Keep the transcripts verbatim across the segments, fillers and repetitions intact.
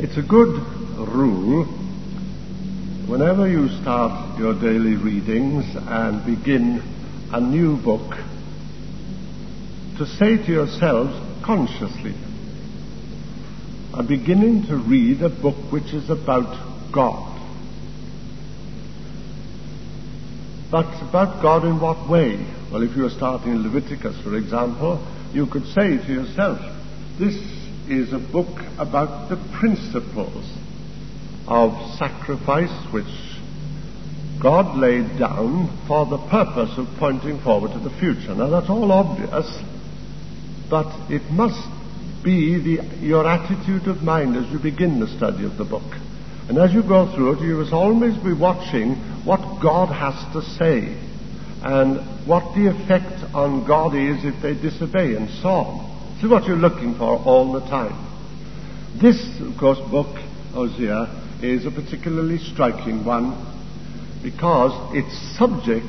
It's a good rule, whenever you start your daily readings and begin a new book, to say to yourselves consciously, I'm beginning to read a book which is about God. But about God in what way? Well, if you are starting Leviticus, for example, you could say to yourself, this is a book about the principles of sacrifice which God laid down for the purpose of pointing forward to the future. Now that's all obvious, but it must be the, your attitude of mind as you begin the study of the book. And as you go through it, you must always be watching what God has to say and what the effect on God is if they disobey, and so on. This is what you're looking for all the time. This, of course, book, Hosea, is a particularly striking one because its subject,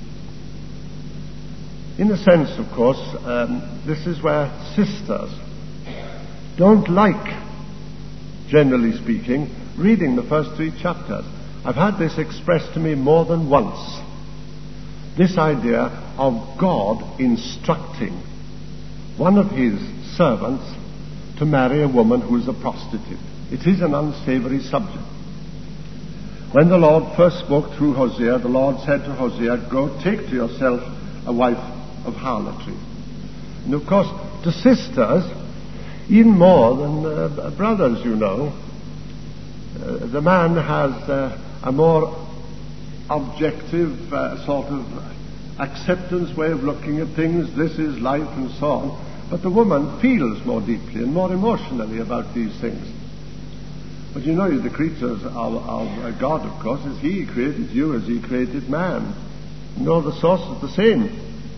in a sense, of course, um, this is where sisters don't like, generally speaking, reading the first three chapters. I've had this expressed to me more than once. This idea of God instructing one of his servants to marry a woman who is a prostitute. It is an unsavory subject. When the Lord first spoke through Hosea, the Lord said to Hosea, go take to yourself a wife of harlotry. And of course, to sisters, even more than uh, brothers, you know, uh, the man has uh, a more objective uh, sort of acceptance way of looking at things. This is life and so on. But the woman feels more deeply and more emotionally about these things. But you know, the creatures of, of God, of course, as he created you, as he created man. You know, the source is the same.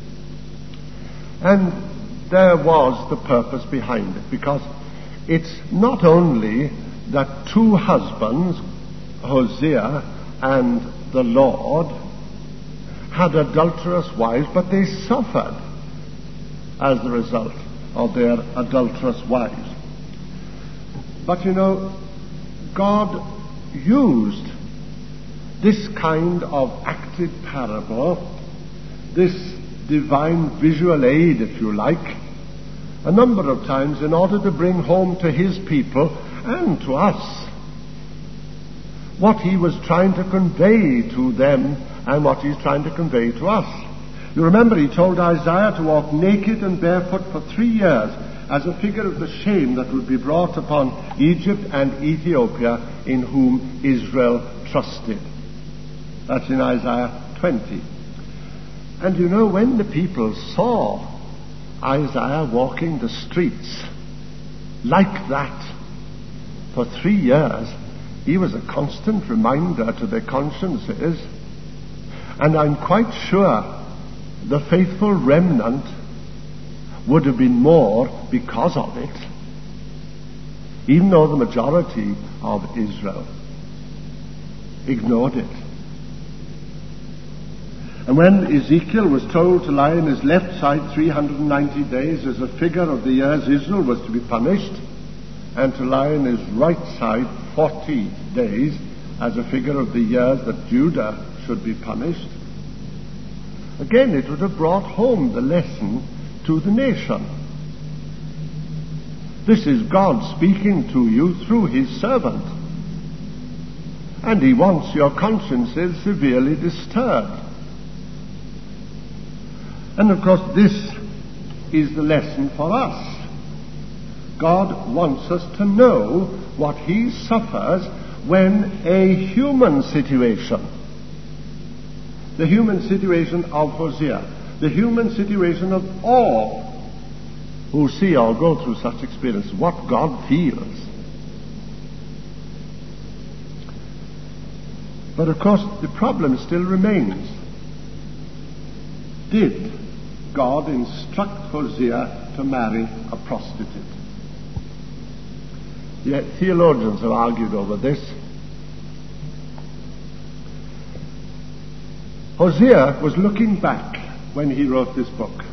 And there was the purpose behind it, because it's not only that two husbands, Hosea and the Lord, had adulterous wives, but they suffered as the result of their adulterous wives. But you know, God used this kind of acted parable, this divine visual aid, if you like, a number of times in order to bring home to his people and to us what he was trying to convey to them and what he's trying to convey to us. You remember he told Isaiah to walk naked and barefoot for three years as a figure of the shame that would be brought upon Egypt and Ethiopia, in whom Israel trusted. That's in Isaiah twenty. And you know, when the people saw Isaiah walking the streets like that for three years, he was a constant reminder to their consciences. And I'm quite sure the faithful remnant would have been more because of it, even though the majority of Israel ignored it. And when Ezekiel was told to lie on his left side three hundred ninety days as a figure of the years Israel was to be punished, and to lie on his right side forty days as a figure of the years that Judah should be punished, again it would have brought home the lesson to the nation. This is God speaking to you through his servant, and he wants your consciences severely disturbed. And of course, this is the lesson for us. God wants us to know what he suffers when a human situation, the human situation of Hosea, the human situation of all who see or go through such experience, what God feels. But of course, the problem still remains. Did God instruct Hosea to marry a prostitute? The theologians have argued over this. Hosea was looking back when he wrote this book.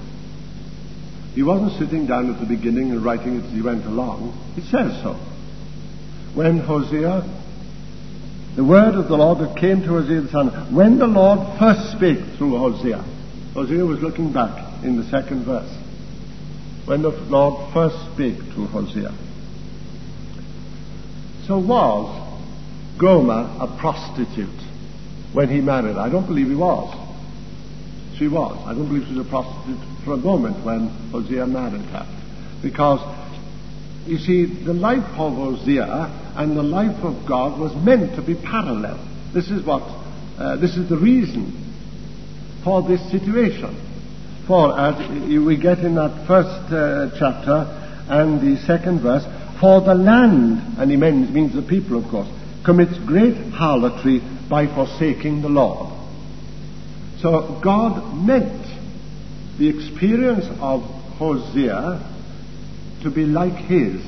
He wasn't sitting down at the beginning and writing it as he went along. It says so. when Hosea, the word of the Lord that came to Hosea the son, when the Lord first spake through Hosea. Hosea was looking back in the second verse. When the Lord first spake to Hosea. So was Gomer a prostitute when he married her? I don't believe he was. She was. I don't believe she was a prostitute for a moment when Hosea married her. Because, you see, the life of Hosea and the life of God was meant to be parallel. This is what, uh, this is the reason for this situation. For, as we get in that first uh, chapter and the second verse, for the land, and he means, means the people, of course, commits great harlotry by forsaking the Lord. So God meant the experience of Hosea to be like his,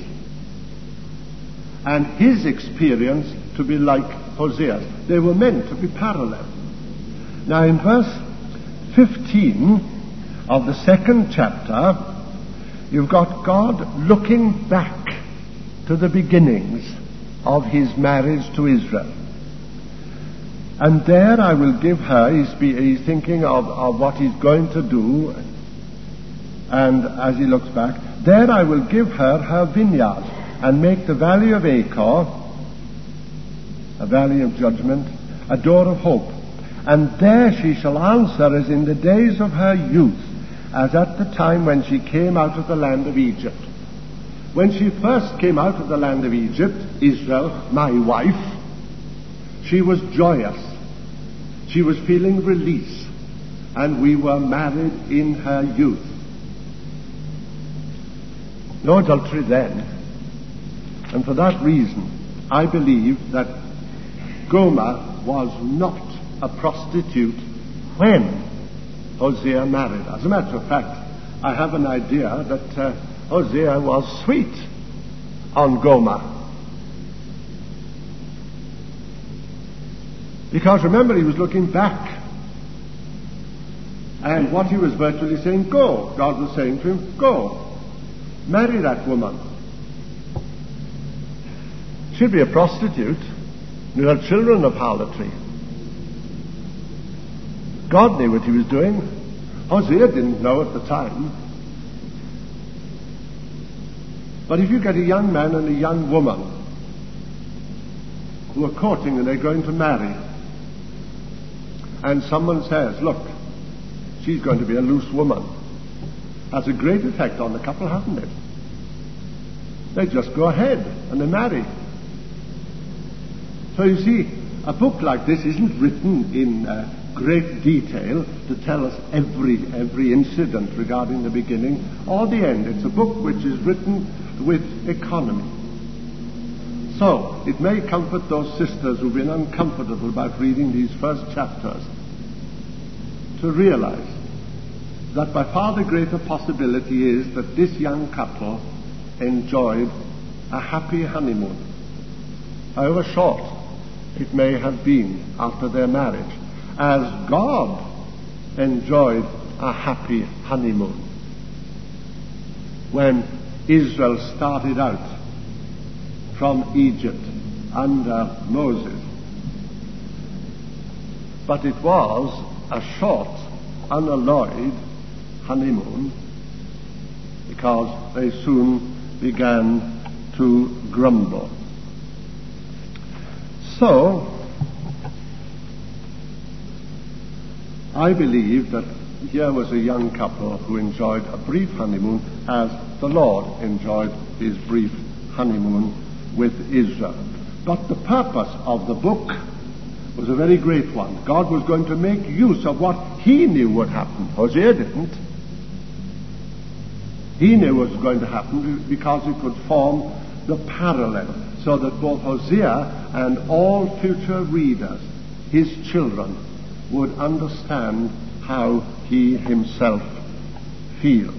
and his experience to be like Hosea's. They were meant to be parallel. Now in verse fifteen of the second chapter, you've got God looking back to the beginnings of his marriage to Israel. And there I will give her, he's, be, he's thinking of, of what he's going to do, and as he looks back, there I will give her her vineyard, and make the valley of Achor, a valley of judgment, a door of hope. And there she shall answer as in the days of her youth, as at the time when she came out of the land of Egypt. When she first came out of the land of Egypt, Israel, my wife, she was joyous. She was feeling release, and we were married in her youth. No adultery then. And for that reason, I believe that Gomer was not a prostitute when Hosea married. As a matter of fact, I have an idea that uh, Hosea was sweet on Gomer. Because remember, he was looking back. And what he was virtually saying, go. God was saying to him, go. Marry that woman. She'd be a prostitute. You had children of harlotry. God knew what he was doing. Hosea didn't know at the time. But if you get a young man and a young woman who are courting and they're going to marry, and someone says, look, she's going to be a loose woman, has a great effect on the couple, hasn't it? They just go ahead and they marry. So you see, a book like this isn't written in uh, great detail to tell us every every incident regarding the beginning or the end. It's a book which is written with economy. So, it may comfort those sisters who've been uncomfortable about reading these first chapters to realize that by far the greater possibility is that this young couple enjoyed a happy honeymoon, however short it may have been after their marriage, as God enjoyed a happy honeymoon when Israel started out from Egypt under Moses. But it was a short, unalloyed honeymoon, because they soon began to grumble. So, I believe that here was a young couple who enjoyed a brief honeymoon as the Lord enjoyed his brief honeymoon with Israel. But the purpose of the book was a very great one. God was going to make use of what he knew would happen. Hosea didn't. He knew what was going to happen because it would form the parallel, so that both Hosea and all future readers, his children, would understand how he himself feels.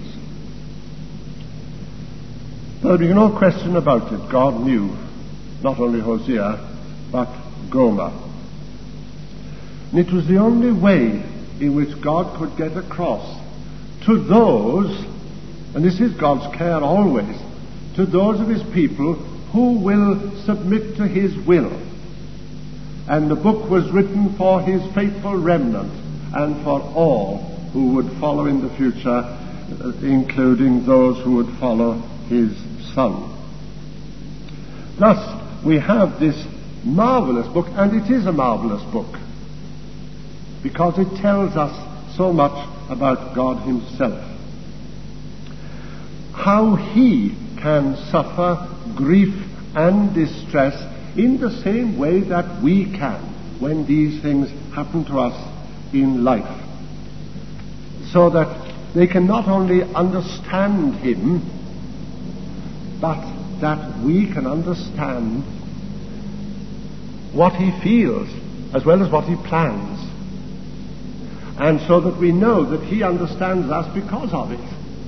There'll be no question about it. God knew not only Hosea, but Gomer. And it was the only way in which God could get across to those, and this is God's care always, to those of his people who will submit to his will. And the book was written for his faithful remnant and for all who would follow in the future, including those who would follow his son. Thus, we have this marvelous book, and it is a marvelous book, because it tells us so much about God himself. How he can suffer grief and distress in the same way that we can when these things happen to us in life, so that they can not only understand him, but that we can understand what he feels as well as what he plans, and so that we know that he understands us because of it.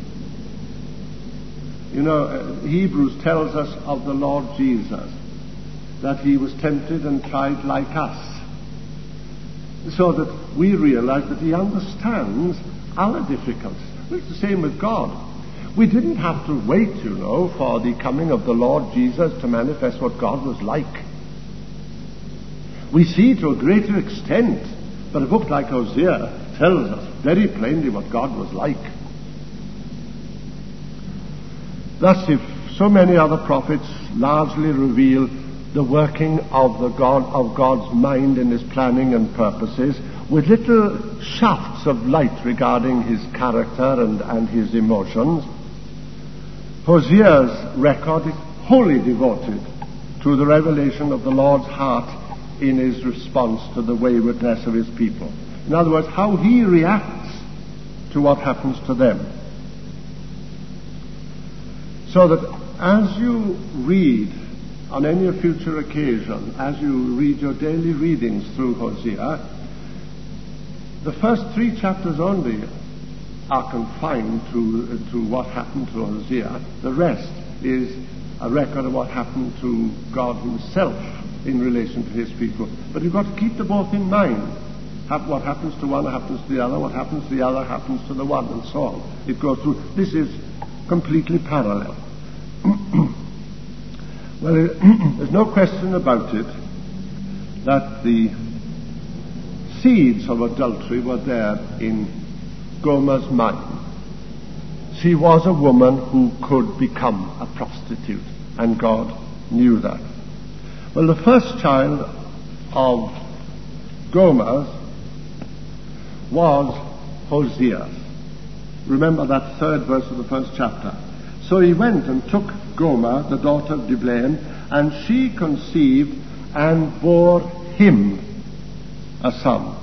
You know, uh, Hebrews tells us of the Lord Jesus, that he was tempted and tried like us, so that we realize that he understands our difficulties. It's the same with God. We didn't have to wait, you know, for the coming of the Lord Jesus to manifest what God was like. We see to a greater extent, but a book like Hosea tells us very plainly what God was like. Thus, if so many other prophets largely reveal the working of the God of God's mind and his planning and purposes, with little shafts of light regarding his character and, and his emotions, Hosea's record is wholly devoted to the revelation of the Lord's heart in his response to the waywardness of his people. In other words, how he reacts to what happens to them. So that as you read on any future occasion, as you read your daily readings through Hosea, the first three chapters only are confined to, to what happened to Hosea. The rest is a record of what happened to God himself in relation to his people. But you've got to keep them both in mind. Have what happens to one happens to the other, what happens to the other happens to the one, and so on. It goes through. This is completely parallel. Well, it, there's no question about it that the seeds of adultery were there in Gomer's mind. She was a woman who could become a prostitute, and God knew that. Well, the first child of Gomer's was Hosea. Remember that third verse of the first chapter. So he went and took Gomer, the daughter of Diblaim, and she conceived and bore him a son.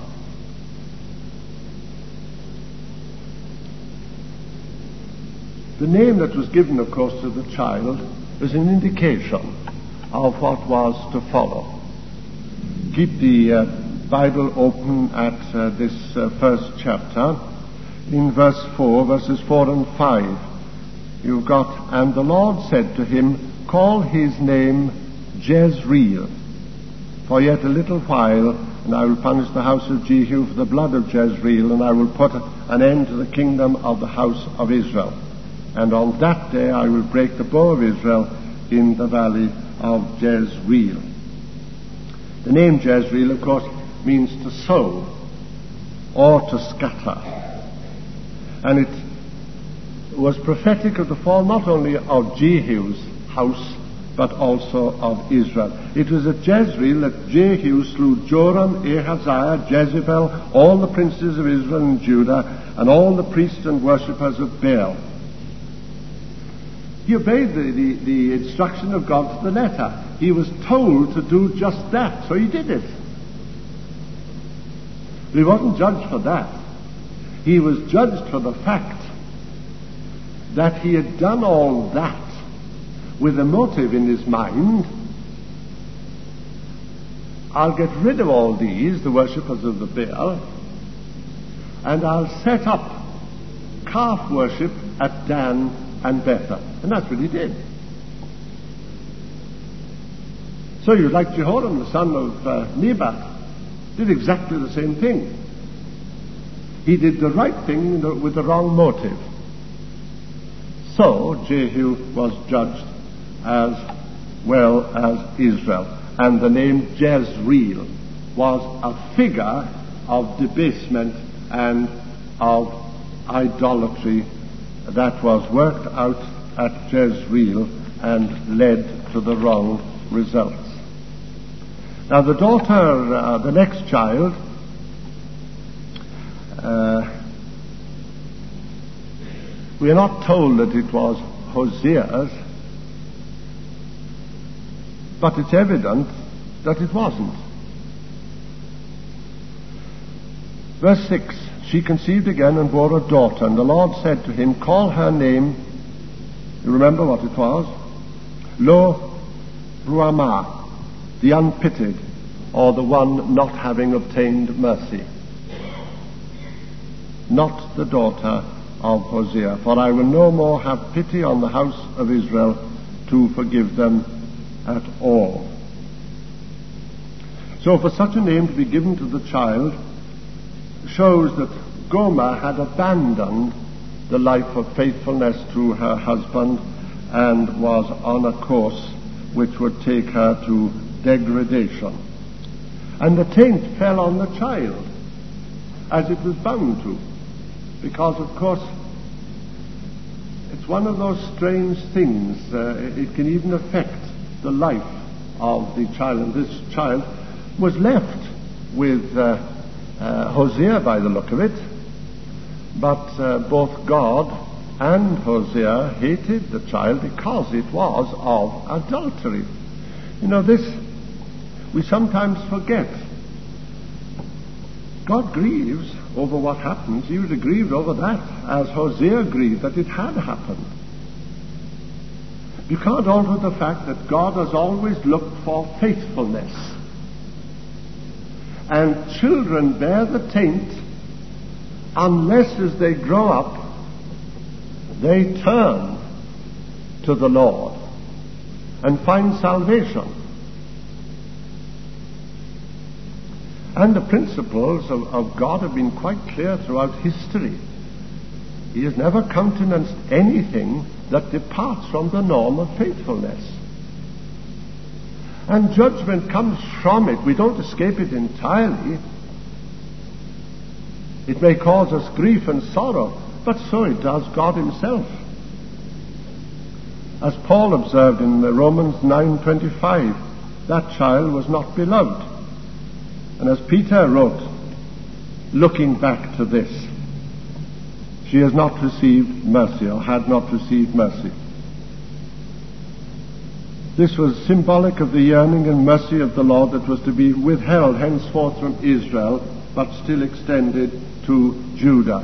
The name that was given, of course, to the child is an indication of what was to follow. Keep the uh, Bible open at uh, this uh, first chapter. In verse four, verses four and five, you've got, and the Lord said to him, call his name Jezreel, for yet a little while, and I will punish the house of Jehu for the blood of Jezreel, and I will put an end to the kingdom of the house of Israel. And on that day I will break the bow of Israel in the valley of Jezreel. The name Jezreel, of course, means to sow or to scatter. And it was prophetic of the fall not only of Jehu's house, but also of Israel. It was at Jezreel that Jehu slew Joram, Ahaziah, Jezebel, all the princes of Israel and Judah, and all the priests and worshippers of Baal. He obeyed the, the, the instruction of God to the letter. He was told to do just that, so he did it. But he wasn't judged for that. He was judged for the fact that he had done all that with a motive in his mind. I'll get rid of all these, the worshippers of the Baal, and I'll set up calf worship at Dan and Bethel. And that's what he did. So you'd like Jehoram, the son of uh, Nebat, did exactly the same thing. He did the right thing with the wrong motive. So Jehu was judged as well as Israel. And the name Jezreel was a figure of debasement and of idolatry that was worked out at Jezreel and led to the wrong results. Now the daughter, uh, the next child, uh, we are not told that it was Hosea's, but it's evident that it wasn't. Verse six, she conceived again and bore a daughter, and the Lord said to him, call her name, you remember what it was? Lo Ruhamah, the unpitied, or the one not having obtained mercy. Not the daughter of Hosea, for I will no more have pity on the house of Israel to forgive them at all. So for such a name to be given to the child shows that Gomer had abandoned the life of faithfulness to her husband and was on a course which would take her to degradation. And the taint fell on the child, as it was bound to, because of course it's one of those strange things, uh, it can even affect the life of the child, and this child was left with uh, uh, Hosea by the look of it, but uh, both God and Hosea hated the child because it was of adultery. You know, this we sometimes forget. God grieves over what happens. He was aggrieved over that, as Hosea grieved that it had happened. You can't alter the fact that God has always looked for faithfulness. And children bear the taint unless as they grow up they turn to the Lord and find salvation. And the principles of, of God have been quite clear throughout history. He has never countenanced anything that departs from the norm of faithfulness. And judgment comes from it. We don't escape it entirely. It may cause us grief and sorrow, but so it does God himself. As Paul observed in Romans nine twenty-five, that child was not beloved. And as Peter wrote, looking back to this, she has not received mercy, or had not received mercy. This was symbolic of the yearning and mercy of the Lord that was to be withheld henceforth from Israel, but still extended to Judah.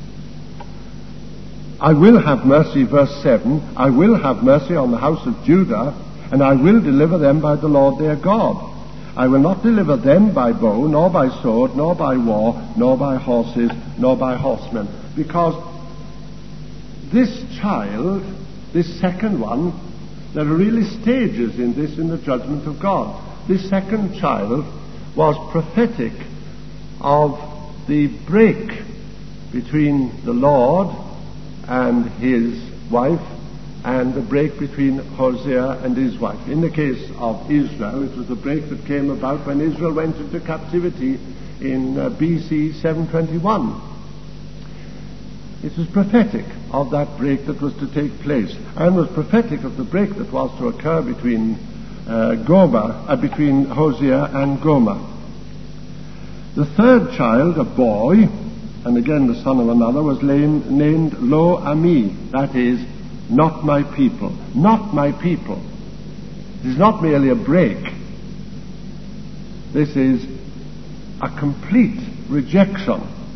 I will have mercy, verse seven, I will have mercy on the house of Judah, and I will deliver them by the Lord their God. I will not deliver them by bow, nor by sword, nor by war, nor by horses, nor by horsemen. Because this child, this second one, there are really stages in this in the judgment of God. This second child was prophetic of the break between the Lord and his wife, and the break between Hosea and his wife. In the case of Israel, it was the break that came about when Israel went into captivity in uh, B C seven twenty-one. It was prophetic of that break that was to take place, and was prophetic of the break that was to occur between uh, Gomer, uh, between Hosea and Gomer. The third child, a boy, and again the son of another, was named, named Lo Ami, that is, not my people. Not my people. It is not merely a break. This is a complete rejection.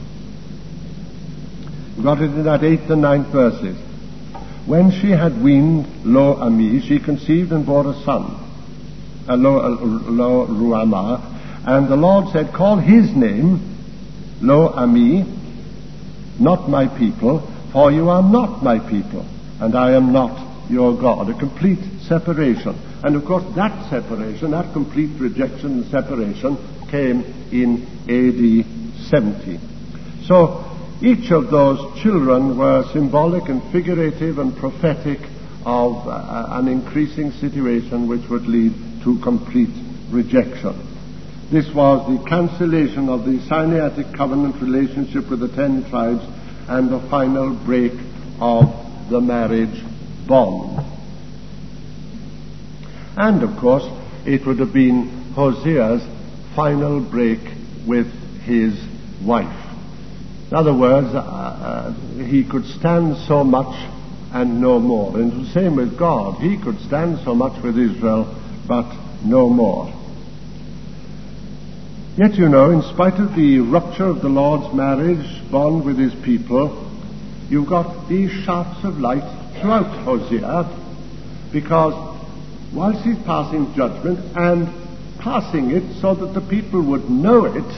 We got it in that eighth and ninth verses. When she had weaned Lo Ami, she conceived and bore a son, uh, Lo, uh, Lo Ruhamah, and the Lord said, call his name Lo Ami, not my people, for you are not my people, and I am not your God. A complete separation. And of course that separation, that complete rejection and separation came in A D seventy. So each of those children were symbolic and figurative and prophetic of uh, an increasing situation which would lead to complete rejection. This was the cancellation of the Sinaitic covenant relationship with the ten tribes and the final break of the marriage bond. And, of course, it would have been Hosea's final break with his wife. In other words, uh, uh, he could stand so much and no more. And the same with God. He could stand so much with Israel, but no more. Yet, you know, in spite of the rupture of the Lord's marriage bond with his people, you've got these shafts of light throughout Hosea, because whilst he's passing judgment and passing it so that the people would know it,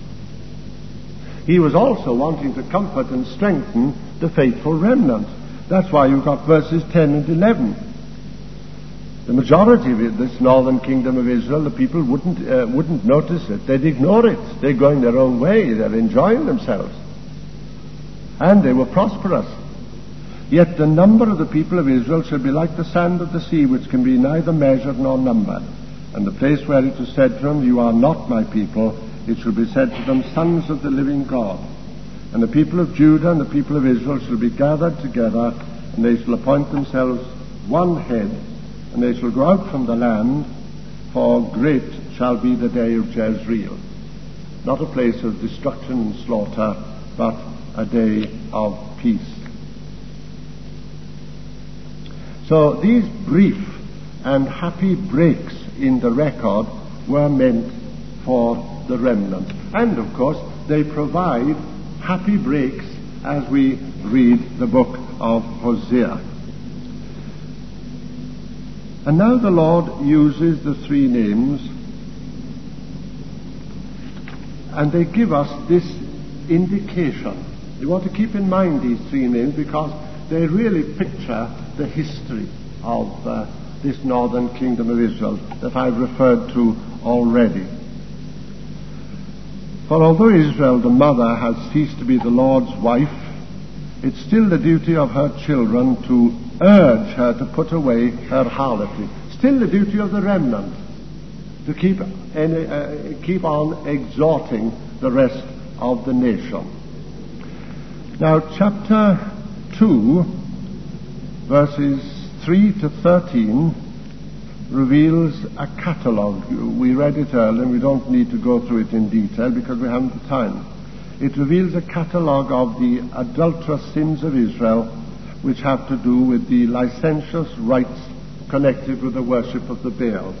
he was also wanting to comfort and strengthen the faithful remnant. That's why you've got verses ten and eleven. The majority of it, this northern kingdom of Israel, the people wouldn't uh, wouldn't notice it. They'd ignore it. They're going their own way. They're enjoying themselves. And they were prosperous. Yet the number of the people of Israel shall be like the sand of the sea, which can be neither measured nor numbered. And the place where it was said to them, you are not my people, it shall be said to them, sons of the living God. And the people of Judah and the people of Israel shall be gathered together, and they shall appoint themselves one head, and they shall go out from the land, for great shall be the day of Jezreel. Not a place of destruction and slaughter, but a day of peace. So these brief and happy breaks in the record were meant for the remnant. And, of course, they provide happy breaks as we read the book of Hosea. And now the Lord uses the three names, and they give us this indication. You want to keep in mind these three names because they really picture the history of uh, this northern kingdom of Israel that I've referred to already. For although Israel, the mother, has ceased to be the Lord's wife, it's still the duty of her children to urge her to put away her harlotry. Still the duty of the remnant to keep, any, uh, keep on exhorting the rest of the nation. Now, chapter two, verses three to thirteen, reveals a catalogue. We read it earlier, and we don't need to go through it in detail because we haven't the time. It reveals a catalogue of the adulterous sins of Israel, which have to do with the licentious rites connected with the worship of the Baals.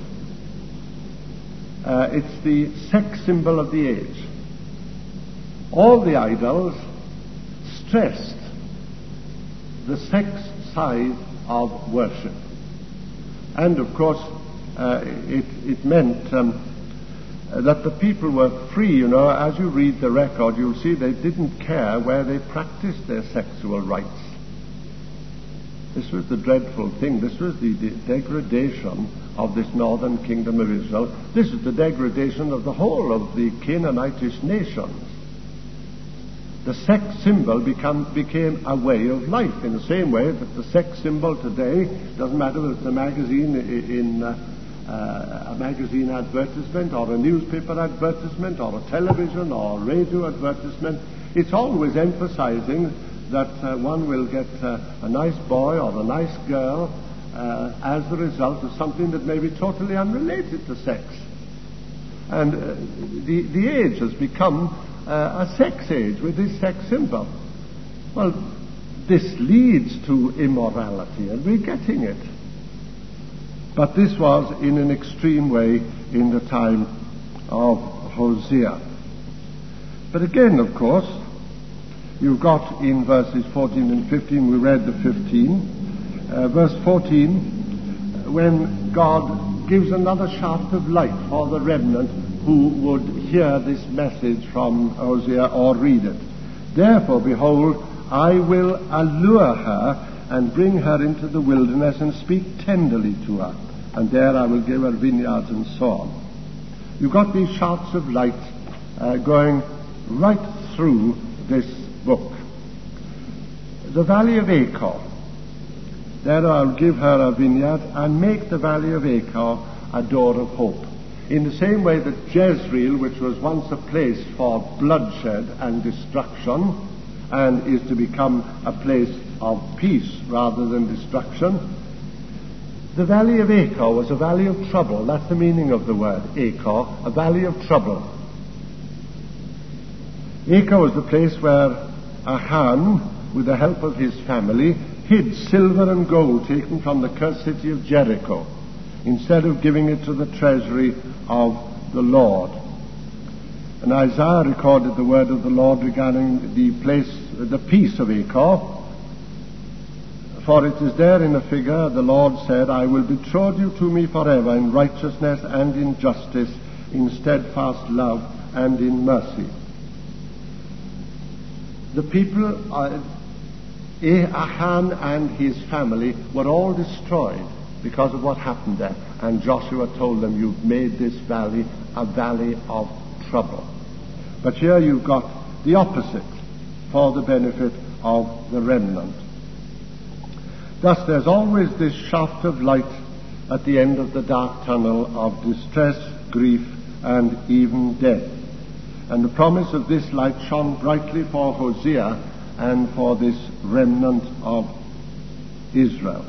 Uh, it's the sex symbol of the age. All the idols stressed the sex side of worship. And, of course, uh, it, it meant um, that the people were free. You know, as you read the record, you'll see they didn't care where they practiced their sexual rites. This was the dreadful thing. This was the de- degradation of this northern kingdom of Israel. This is the degradation of the whole of the Canaanitish nations. The sex symbol become, became a way of life, in the same way that the sex symbol today, doesn't matter whether it's a magazine in uh, uh, a magazine advertisement or a newspaper advertisement or a television or a radio advertisement, it's always emphasizing that uh, one will get uh, a nice boy or a nice girl uh, as the result of something that may be totally unrelated to sex. And uh, the, the age has become Uh, a sex age with this sex symbol. Well, this leads to immorality, and we're getting it. But this was in an extreme way in the time of Hosea. But again, of course, you've got in verses fourteen and fifteen, we read the fifteen, uh, verse fourteen, when God gives another shaft of light for the remnant who would hear this message from Hosea or read it. Therefore, behold, I will allure her and bring her into the wilderness and speak tenderly to her, and there I will give her vineyards and so on. You've got these shafts of light uh, going right through this book. The valley of Achor There I'll give her a vineyard and make the valley of Achor a door of hope. In the same way that Jezreel, which was once a place for bloodshed and destruction, and is to become a place of peace rather than destruction, the valley of Achor was a valley of trouble. That's the meaning of the word Achor, a valley of trouble. Achor was the place where Achan, with the help of his family, hid silver and gold taken from the cursed city of Jericho, instead of giving it to the treasury of the Lord. And Isaiah recorded the word of the Lord regarding the place, the peace of Achor. For it is there in a figure, the Lord said, I will betroth you to me forever in righteousness and in justice, in steadfast love and in mercy. The people, uh, Achan and his family, were all destroyed because of what happened there. And Joshua told them, you've made this valley a valley of trouble. But here you've got the opposite for the benefit of the remnant. Thus there's always this shaft of light at the end of the dark tunnel of distress, grief, and even death. And the promise of this light shone brightly for Hosea and for this remnant of Israel.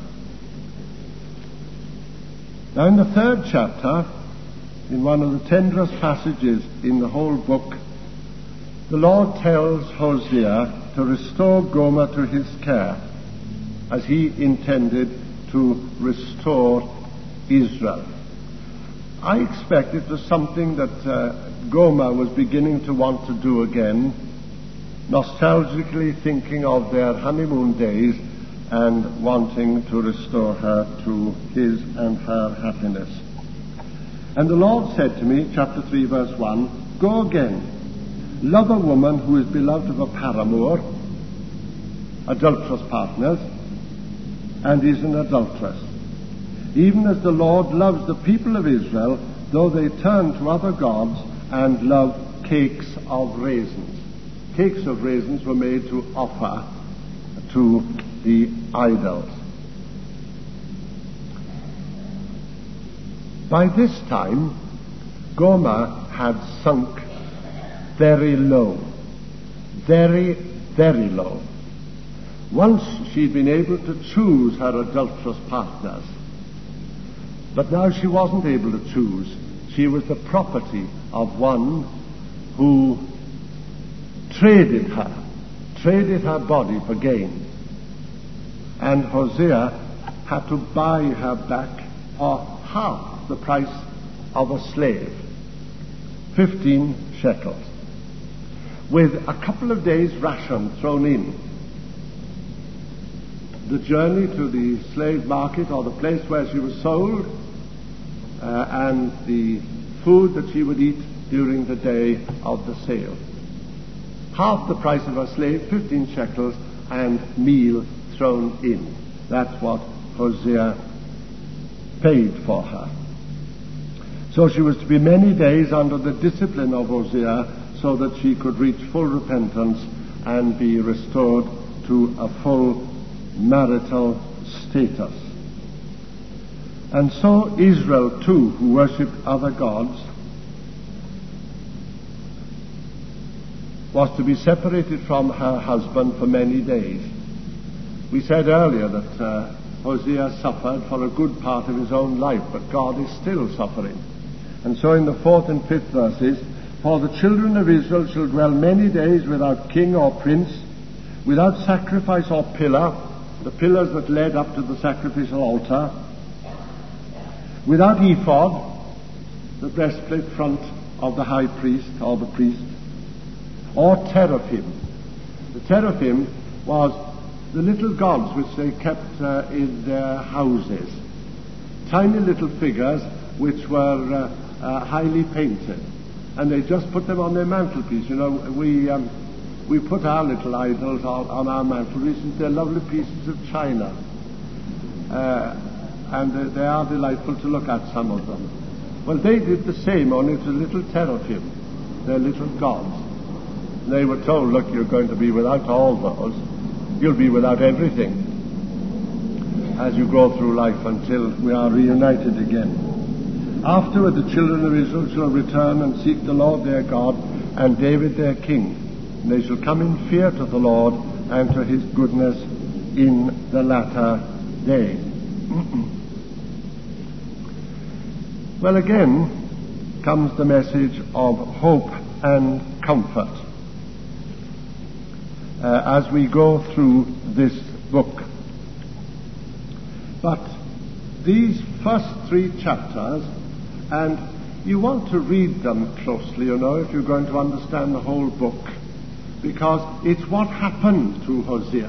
Now in the third chapter, in one of the tenderest passages in the whole book, the Lord tells Hosea to restore Gomer to his care, as he intended to restore Israel. I expect it was something that uh, Gomer was beginning to want to do again, nostalgically thinking of their honeymoon days and wanting to restore her to his and her happiness. And the Lord said to me, chapter three, verse one, go again, love a woman who is beloved of a paramour, adulterous partners, and is an adulteress, even as the Lord loves the people of Israel, though they turn to other gods and love cakes of raisins. Cakes of raisins were made to offer to the idols. By this time, Gomer had sunk very low, very, very low. Once she'd been able to choose her adulterous partners, but now she wasn't able to choose. She was the property of one who traded her, traded her body for gain. And Hosea had to buy her back for half the price of a slave, fifteen shekels, with a couple of days' ration thrown in. The journey to the slave market or the place where she was sold, uh, and the food that she would eat during the day of the sale. Half the price of a slave, fifteen shekels, and meal thrown in. That's what Hosea paid for her. So she was to be many days under the discipline of Hosea so that she could reach full repentance and be restored to a full marital status. And so Israel too, who worshipped other gods, was to be separated from her husband for many days. We said earlier that uh, Hosea suffered for a good part of his own life, but God is still suffering. And so in the fourth and fifth verses, for the children of Israel shall dwell many days without king or prince, without sacrifice or pillar, the pillars that led up to the sacrificial altar, without ephod, the breastplate front of the high priest or the priest, or teraphim. The teraphim was the little gods which they kept uh, in their houses, tiny little figures which were uh, uh, highly painted, and they just put them on their mantelpiece. You know, we um, we put our little idols on, on our mantelpiece, and they're lovely pieces of china, uh, and they, they are delightful to look at, some of them. Well, they did the same, only it was little teraphim, they're little gods. They were told, look, you're going to be without all those. You'll be without everything. as you go through life until we are reunited again. Afterward the children of Israel shall return and seek the Lord their God and David their king. And they shall come in fear to the Lord and to his goodness in the latter day. Well, again comes the message of hope and comfort uh, as we go through this book. But these first three chapters, and you want to read them closely, you know, if you're going to understand the whole book, because it's what happened to Hosea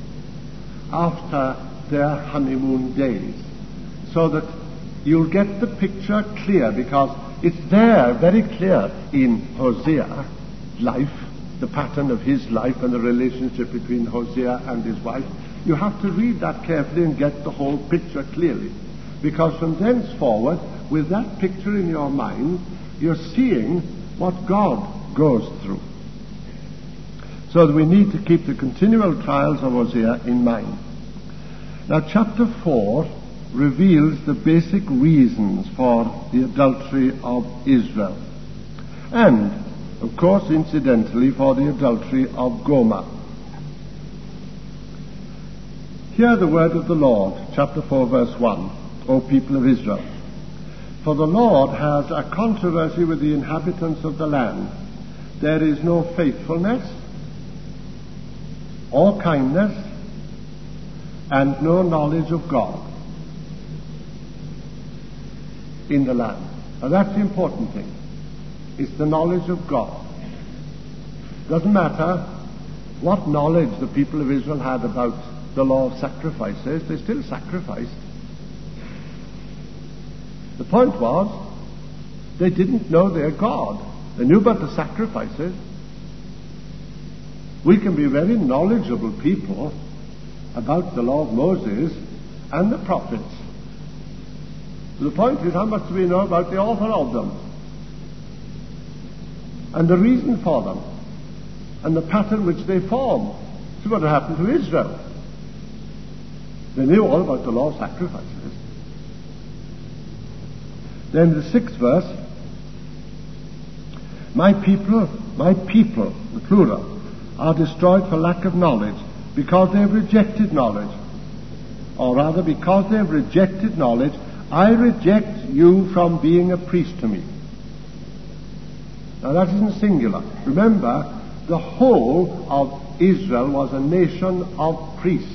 after their honeymoon days, so that you'll get the picture clear, because it's there very clear in Hosea's life, the pattern of his life and the relationship between Hosea and his wife. You have to read that carefully and get the whole picture clearly, because from thenceforward, with that picture in your mind, you're seeing what God goes through. So that we need to keep the continual trials of Hosea in mind. Now, chapter four reveals the basic reasons for the adultery of Israel, and, of course, incidentally, for the adultery of Gomer. Hear the word of the Lord, chapter four, verse one, O people of Israel. For the Lord has a controversy with the inhabitants of the land. There is no faithfulness or kindness and no knowledge of God in the land. Now that's the important thing. It's the knowledge of God. Doesn't matter what knowledge the people of Israel had about the law of sacrifices, they still sacrificed. The point was, they didn't know their God. They knew about the sacrifices. We can be very knowledgeable people about the law of Moses and the prophets. The point is, how much do we know about the author of them, and the reason for them, and the pattern which they form? See what happened to Israel. They knew all about the law of sacrifices. Then the sixth verse, my people, my people, the plural, are destroyed for lack of knowledge, because they have rejected knowledge. Or rather, because they have rejected knowledge, I reject you from being a priest to me. Now that isn't singular. Remember, the whole of Israel was a nation of priests.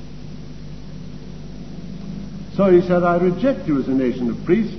So he said, I reject you as a nation of priests.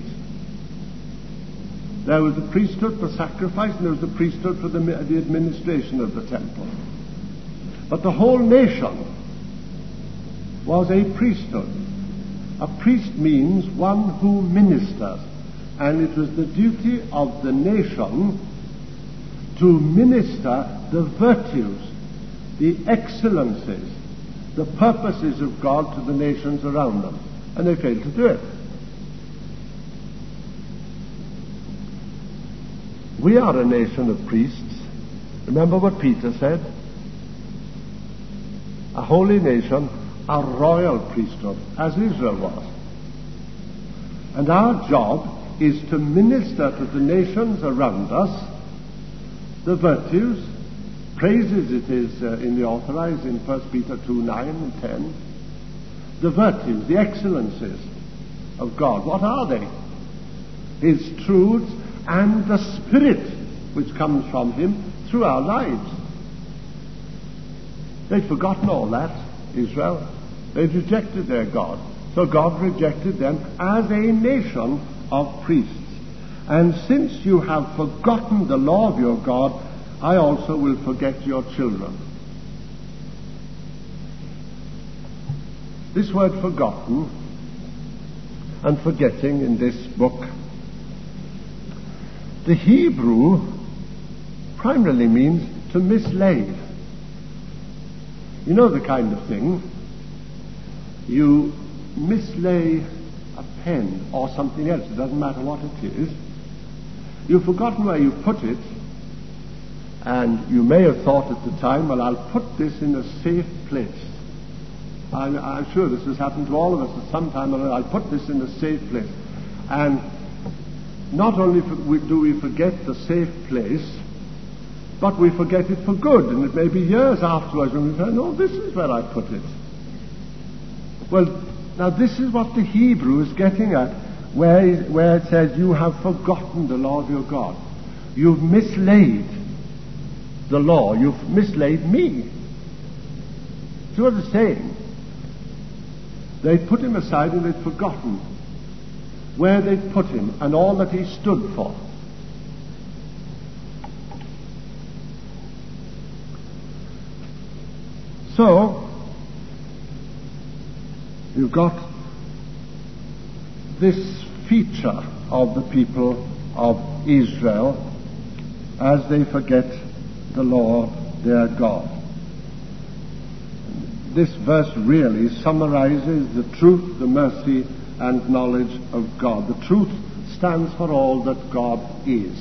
There was the priesthood for sacrifice, and there was the priesthood for the, the administration of the temple. But the whole nation was a priesthood. A priest means one who ministers, and it was the duty of the nation to minister the virtues, the excellencies, the purposes of God to the nations around them, and they failed to do it. We are a nation of priests. Remember what Peter said? A holy nation, a royal priesthood, as Israel was. And our job is to minister to the nations around us the virtues, praises it is uh, in the authorized in First Peter two, nine and ten, the virtues, the excellencies of God. What are they? His truths and the Spirit which comes from Him through our lives. They'd forgotten all that, Israel. They'd rejected their God. So God rejected them as a nation of priests. And since you have forgotten the law of your God, I also will forget your children. This word forgotten and forgetting in this book, the Hebrew primarily means to mislay. You know the kind of thing. You mislay a pen or something else. It doesn't matter what it is. You've forgotten where you put it, and you may have thought at the time, well, I'll put this in a safe place. I'm, I'm sure this has happened to all of us at some time or other. I put this in a safe place. And not only do we forget the safe place, but we forget it for good. And it may be years afterwards when we say, no, this is where I put it. Well, now this is what the Hebrew is getting at, where, where it says, you have forgotten the Lord your God. You've mislaid the law. You've mislaid me. See what it's saying? They'd put him aside and they'd forgotten where they'd put him and all that he stood for. So, you've got this feature of the people of Israel as they forget the Lord their God. This verse really summarizes the truth, the mercy, and knowledge of God. The truth stands for all that God is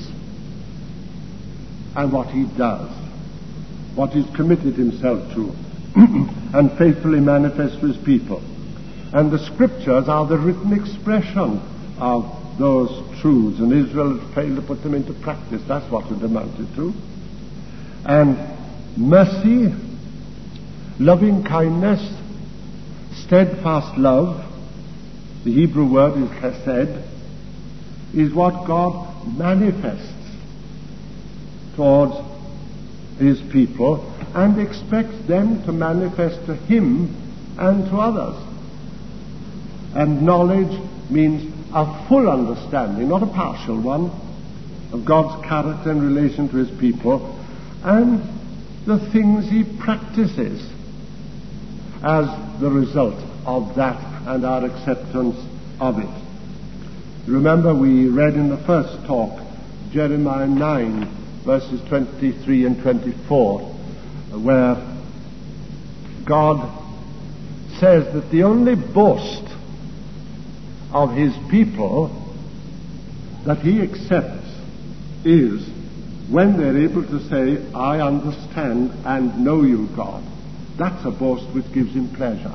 and what he does, what he's committed himself to and faithfully manifests to his people. And the scriptures are the written expression of those truths, and Israel had failed to put them into practice. That's what it amounted to. And mercy, loving kindness, steadfast love, the Hebrew word is chesed, is what God manifests towards his people and expects them to manifest to him and to others. And knowledge means a full understanding, not a partial one, of God's character in relation to his people and the things he practices as the result of that and our acceptance of it. Remember, we read in the first talk Jeremiah nine verses twenty-three and twenty-four, where God says that the only boast of his people that he accepts is when they're able to say, I understand and know you, God. That's a boast which gives him pleasure.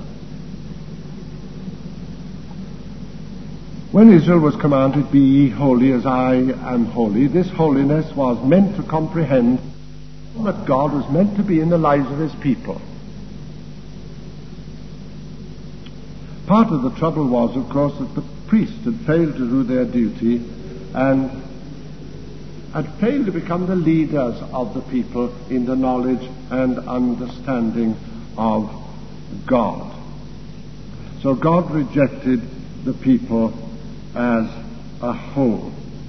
When Israel was commanded, be ye holy as I am holy, this holiness was meant to comprehend that God was meant to be in the lives of his people. Part of the trouble was, of course, that the priests had failed to do their duty and had failed to become the leaders of the people in the knowledge and understanding of God. So God rejected the people as a whole.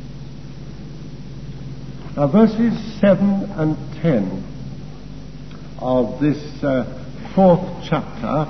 Now verses seven and ten of this uh, fourth chapter,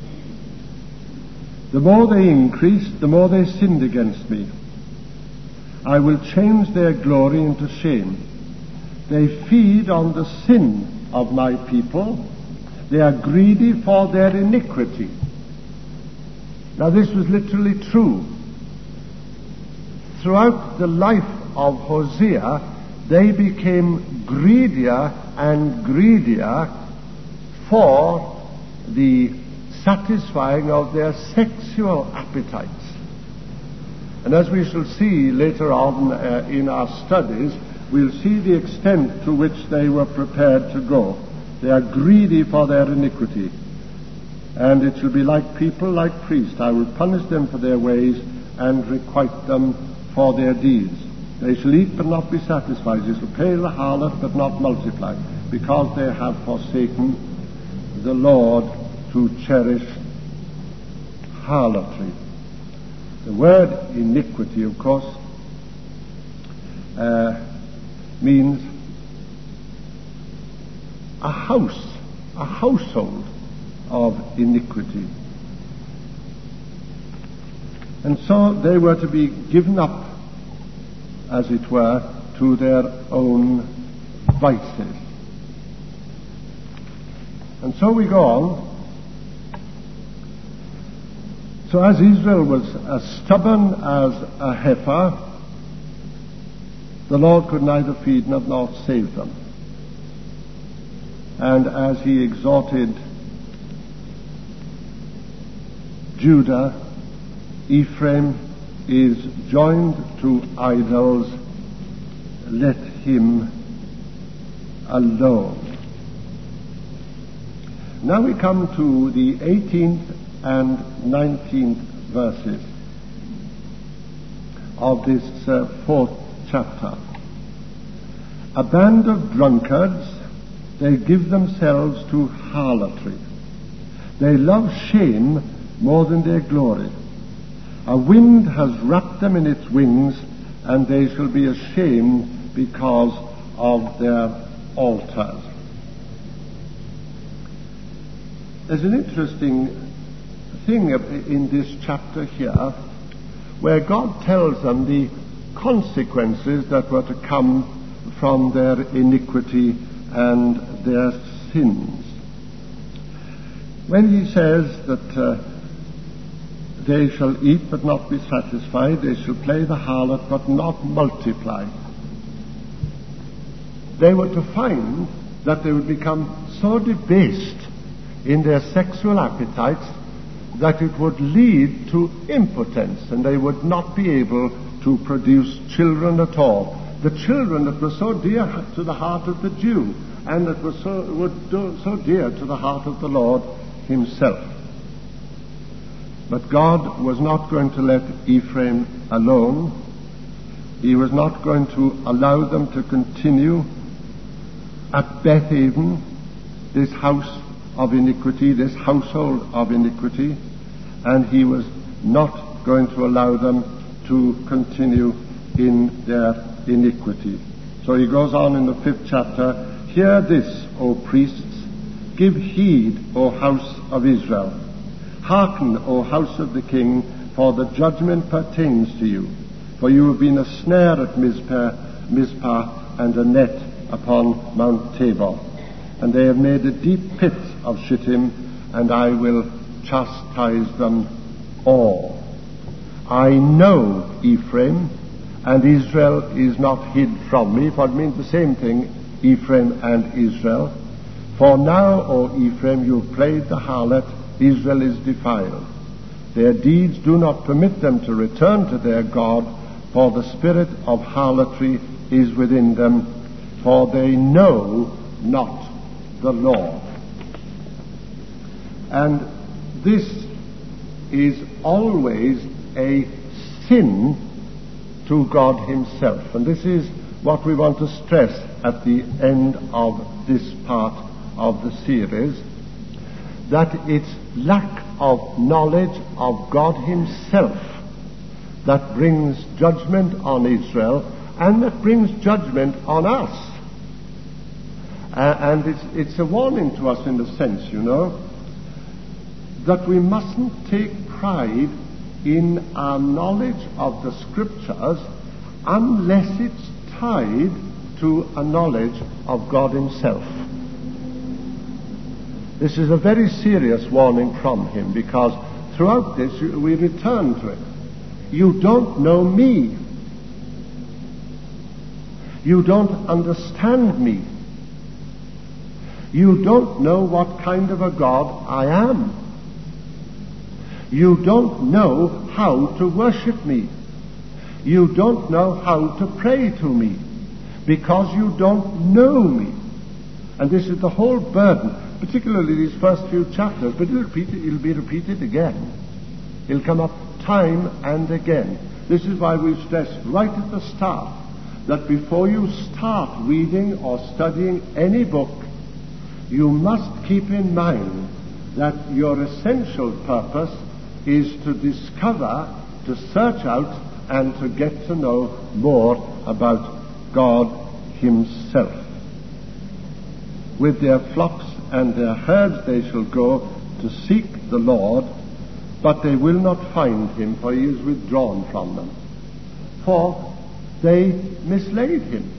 the more they increased, the more they sinned against me. I will change their glory into shame. They feed on the sin of my people. They are greedy for their iniquity. Now this was literally true. Throughout the life of Hosea, they became greedier and greedier for the satisfying of their sexual appetites. And as we shall see later on uh, in our studies, we'll see the extent to which they were prepared to go. They are greedy for their iniquity. And it shall be like people, like priests. I will punish them for their ways and requite them for their deeds. They shall eat but not be satisfied. They shall pay the harlot but not multiply, because they have forsaken the Lord to cherish harlotry. The word iniquity, of course, uh, means a house, a household of iniquity. And so they were to be given up, as it were, to their own vices. And so we go on. So as Israel was as stubborn as a heifer, the Lord could neither feed nor save them. And as he exhorted Judah, Ephraim is joined to idols, let him alone. Now we come to the eighteenth and nineteenth verses of this uh, fourth chapter. A band of drunkards, they give themselves to harlotry. They love shame more than their glory. A wind has wrapped them in its wings, and they shall be ashamed because of their altars. There's an interesting thing in this chapter here, where God tells them the consequences that were to come from their iniquity and their sins. When he says that uh, they shall eat but not be satisfied, they shall play the harlot but not multiply, they were to find that they would become so debased in their sexual appetites that it would lead to impotence, and they would not be able to produce children at all. The children that were so dear to the heart of the Jew, and that were so, were do, so dear to the heart of the Lord himself. But God was not going to let Ephraim alone. He was not going to allow them to continue at Bethaven, this house of iniquity, this household of iniquity, and he was not going to allow them to continue in their iniquity. So he goes on in the fifth chapter, hear this, O priests, give heed, O house of Israel. Hearken, O house of the king, for the judgment pertains to you. For you have been a snare at Mizpah, Mizpah and a net upon Mount Tabor. And they have made a deep pit of Shittim, and I will chastise them all. I know Ephraim, and Israel is not hid from me, for it means the same thing, Ephraim and Israel. For now, O Ephraim, you have played the harlot, Israel is defiled. Their deeds do not permit them to return to their God, for the spirit of harlotry is within them, for they know not the Lord. And this is always a sin to God himself. And this is what we want to stress at the end of this part of the series, that it's lack of knowledge of God himself that brings judgment on Israel, and that brings judgment on us. Uh, and it's, it's a warning to us in the sense, you know, that we mustn't take pride in our knowledge of the Scriptures unless it's tied to a knowledge of God himself. This is a very serious warning from him, because throughout this we return to it. You don't know me. You don't understand me. You don't know what kind of a God I am. You don't know how to worship me. You don't know how to pray to me, because you don't know me. And this is the whole burden, particularly these first few chapters, but it'll, repeat, it'll be repeated again. It'll come up time and again. This is why we've stressed right at the start that before you start reading or studying any book, you must keep in mind that your essential purpose is to discover, to search out, and to get to know more about God himself. With their flocks and their herds they shall go to seek the Lord, but they will not find him, for he is withdrawn from them. For they mislaid him.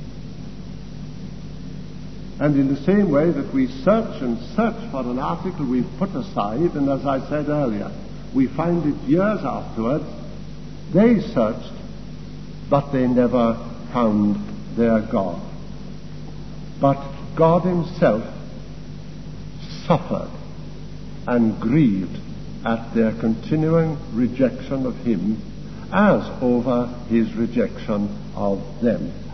And in the same way that we search and search for an article we've put aside, and as I said earlier, we find it years afterwards, they searched, but they never found their God. But God himself suffered and grieved at their continuing rejection of him as over his rejection of them.